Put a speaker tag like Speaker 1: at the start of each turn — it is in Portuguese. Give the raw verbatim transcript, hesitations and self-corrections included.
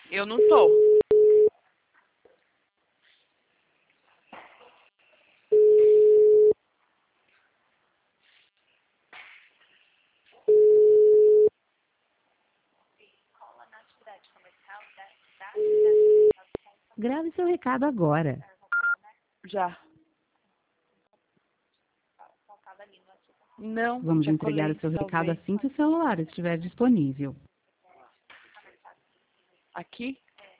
Speaker 1: Eu não tô.
Speaker 2: Grave seu recado agora.
Speaker 1: Já. Não,
Speaker 2: Vamos
Speaker 1: já
Speaker 2: entregar
Speaker 1: colei,
Speaker 2: o seu recado
Speaker 1: salvei.
Speaker 2: assim que o celular estiver disponível.
Speaker 1: Aqui?